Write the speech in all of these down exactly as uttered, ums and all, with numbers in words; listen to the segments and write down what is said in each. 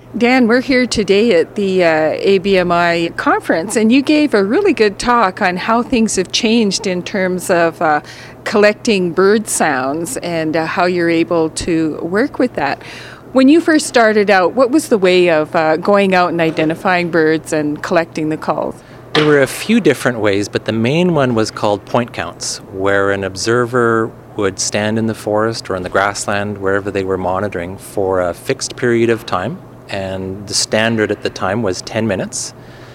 Dan, we're here today at the uh, A B M I conference, and you gave a really good talk on how things have changed in terms of uh, collecting bird sounds and uh, how you're able to work with that. When you first started out, what was the way of uh, going out and identifying birds and collecting the calls? There were a few different ways, but the main one was called point counts, where an observer would stand in the forest or in the grassland, wherever they were monitoring, for a fixed period of time. And the standard at the time was ten minutes,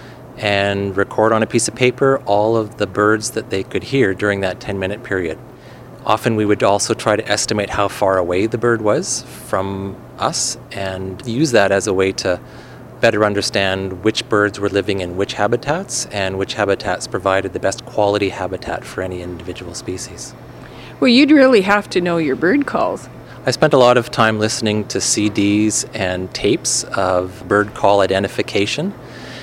and record on a piece of paper all of the birds that they could hear during that ten minute period. Often we would also try to estimate how far away the bird was from us and use that as a way to better understand which birds were living in which habitats and which habitats provided the best quality habitat for any individual species. Well, you'd really have to know your bird calls. I spent a lot of time listening to C Ds and tapes of bird call identification,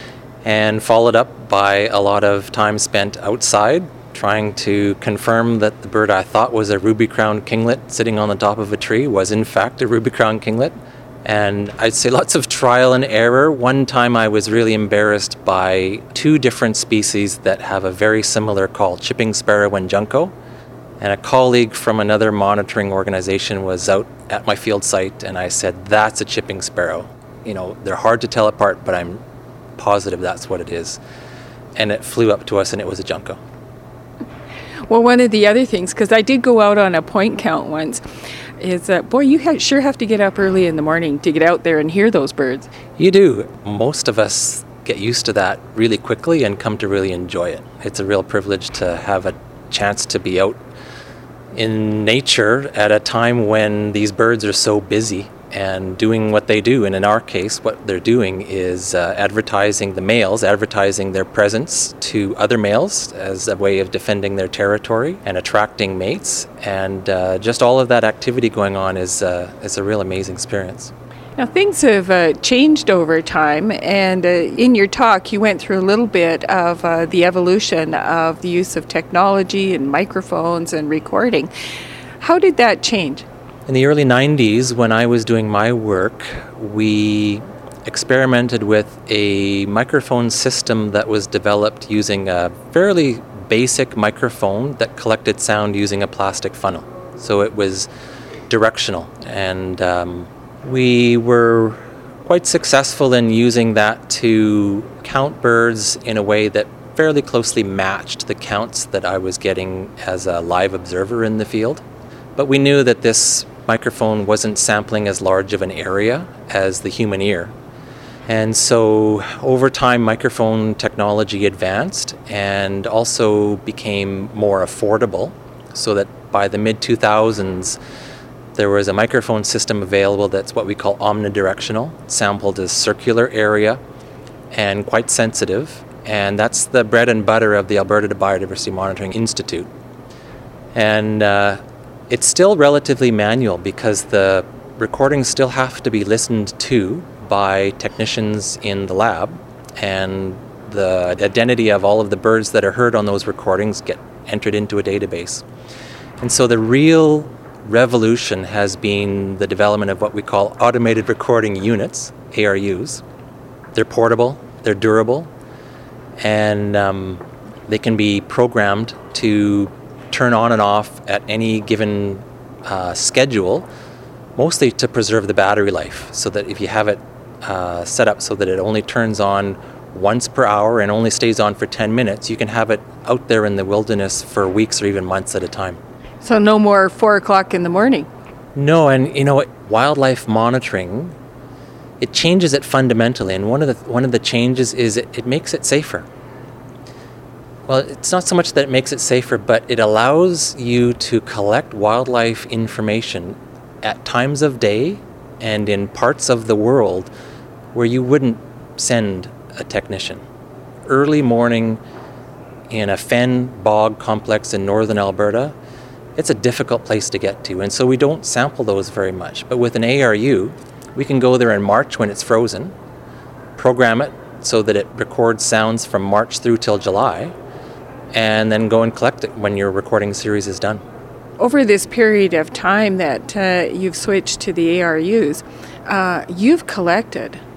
and followed up by a lot of time spent outside trying to confirm that the bird I thought was a ruby-crowned kinglet sitting on the top of a tree was in fact a ruby-crowned kinglet. And I'd say lots of trial and error. One time I was really embarrassed by two different species that have a very similar call, chipping sparrow and junco. And a colleague from another monitoring organization was out at my field site, and I said, that's a chipping sparrow. You know, they're hard to tell apart, but I'm positive that's what it is. And it flew up to us, and it was a junco. Well, one of the other things, because I did go out on a point count once, is that, boy, you ha- sure have to get up early in the morning to get out there and hear those birds. You do. Most of us get used to that really quickly and come to really enjoy it. It's a real privilege to have a chance to be out in nature at a time when these birds are so busy and doing what they do. And in our case, what they're doing is uh, advertising the males, advertising their presence to other males as a way of defending their territory and attracting mates. And uh, just all of that activity going on is, uh, is a real amazing experience. Now, things have uh, changed over time, and uh, in your talk you went through a little bit of uh, the evolution of the use of technology and microphones and recording. How did that change? In the early nineties, when I was doing my work, we experimented with a microphone system that was developed using a fairly basic microphone that collected sound using a plastic funnel. So it was directional, and um, we were quite successful in using that to count birds in a way that fairly closely matched the counts that I was getting as a live observer in the field. But we knew that this microphone wasn't sampling as large of an area as the human ear. And so over time, microphone technology advanced and also became more affordable, so that by the mid two thousands, there was a microphone system available that's what we call omnidirectional, sampled as circular area and quite sensitive. And that's the bread and butter of the Alberta Biodiversity Monitoring Institute. And uh, it's still relatively manual because the recordings still have to be listened to by technicians in the lab, and the identity of all of the birds that are heard on those recordings get entered into a database. And so the real revolution has been the development of what we call automated recording units, A R Us. They're portable, they're durable, and um, they can be programmed to turn on and off at any given uh, schedule, mostly to preserve the battery life, so that if you have it uh, set up so that it only turns on once per hour and only stays on for ten minutes, you can have it out there in the wilderness for weeks or even months at a time. So no more four o'clock in the morning. No, and you know, wildlife monitoring, it changes it fundamentally, and one of the one of the changes is it, it makes it safer. Well, it's not so much that it makes it safer, but it allows you to collect wildlife information at times of day and in parts of the world where you wouldn't send a technician. Early morning in a fen bog complex in northern Alberta, it's a difficult place to get to, and so we don't sample those very much. But with an A R U, we can go there in March when it's frozen, program it so that it records sounds from March through till July, and then go and collect it when your recording series is done. Over this period of time that uh, you've switched to the A R Us, uh, you've collected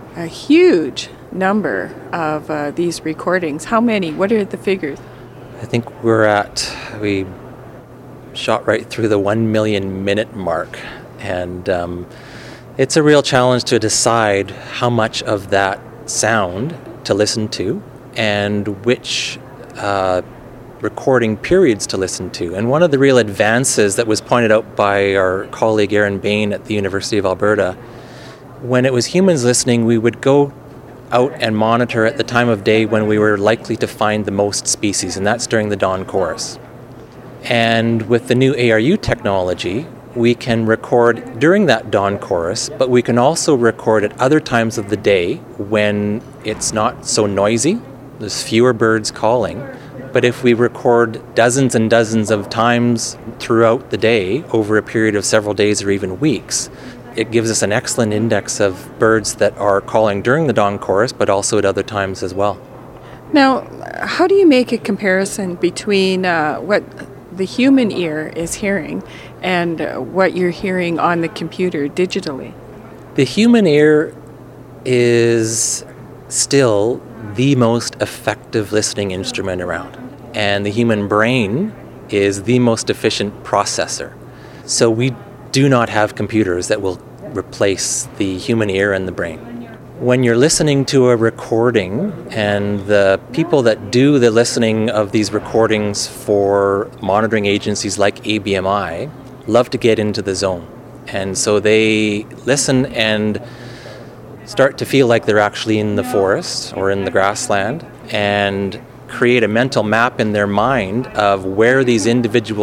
a huge number of uh, these recordings. How many? What are the figures? I think we're at, we shot right through the one million minute mark. And um, it's a real challenge to decide how much of that sound to listen to and which uh, recording periods to listen to. And one of the real advances that was pointed out by our colleague Aaron Bain at the University of Alberta, when it was humans listening, we would go out and monitor at the time of day when we were likely to find the most species, and that's during the dawn chorus. And with the new A R U technology, we can record during that dawn chorus, but we can also record at other times of the day when it's not so noisy, there's fewer birds calling. But if we record dozens and dozens of times throughout the day over a period of several days or even weeks, it gives us an excellent index of birds that are calling during the dawn chorus, but also at other times as well. Now, how do you make a comparison between uh, what the human ear is hearing and uh, what you're hearing on the computer digitally? The human ear is still the most effective listening instrument around, and the human brain is the most efficient processor. So we do not have computers that will replace the human ear and the brain. When you're listening to a recording, and the people that do the listening of these recordings for monitoring agencies like A B M I love to get into the zone. And so they listen and start to feel like they're actually in the forest or in the grassland and create a mental map in their mind of where these individual